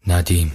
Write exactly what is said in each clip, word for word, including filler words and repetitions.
ندیم.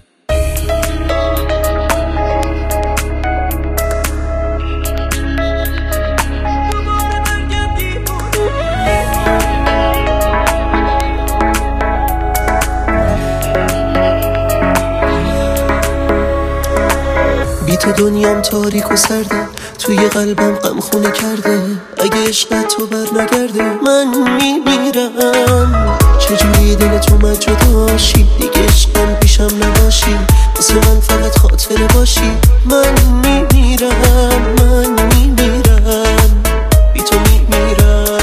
بی تو دنیام تاریک و سرده، توی قلبم غم خونه کرده. اگه عشق تو بر نگرده من میمیرم. چجوری دل تو من جداشی، دیگه عشقم پیشم نباشی، واسه من فقط خاطره باشی. من میمیرم، من میمیرم، بی تو میمیرم.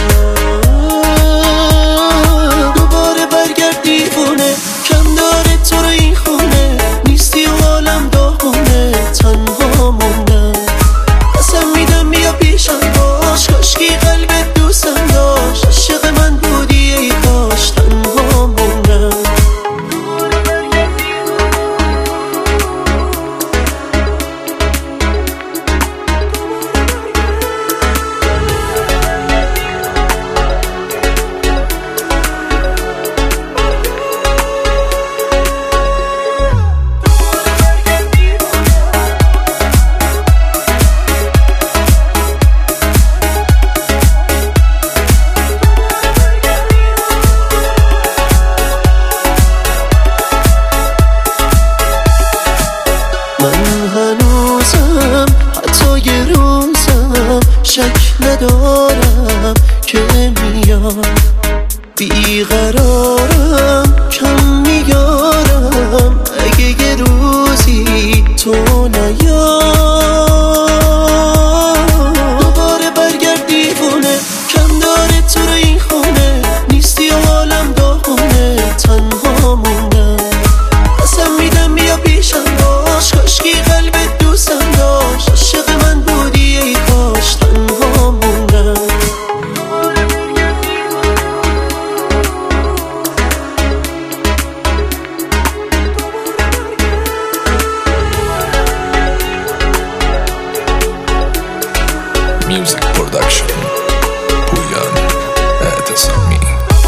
دوباره برگرد دیوونه، کم داره تو رو این خونه، نیستی و حالم داغونه، تنها موندم. قسم میدم بیا پیشم باش، کاشکی قلبت دوستم داشت، عاشق من بودی ای کاش، تنها موندم. شک ندارم که میاد، بیقرارم کم میارم اگه یه روزی تو نیاد. دوباره برگرد دیوونه، کم داره تو رو این خونه، نیستی و حالم داغونه، تنها موندم. قسم میدم بیا پیشم باش، کاشکی قلبت دوستم داشت، عاشق من بودی ای کاش، تنها موندم. Music production پویان اعتصامی.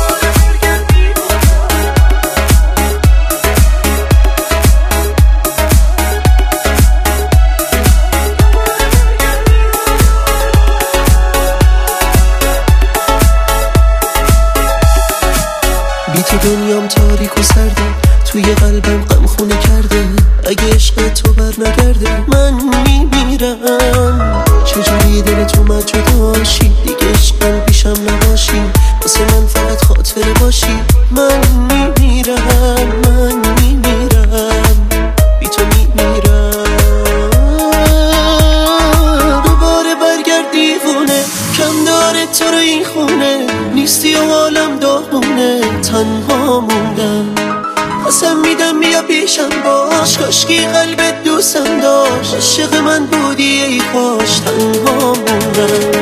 بی تو دنیام تاریک و سرده، توی قلبم غم خونه کرده. اگه عشق تو بر نگرده من میمیرم. چجوری دل تو من جداشی، دیگه عشقم پیشم نباشی، واسه من فقط خاطره باشی. من میمیرم، من میمیرم، بی تو میمیرم. دوباره برگرد دیوونه، کم داره تو رو این خونه، نیستی و حالم داغونه، تنها موندم. قسم میدم بیا پیشم باش، کاشکی قلبت دوستم داشت، عاشق من بودی ای کاش، تنها موندم.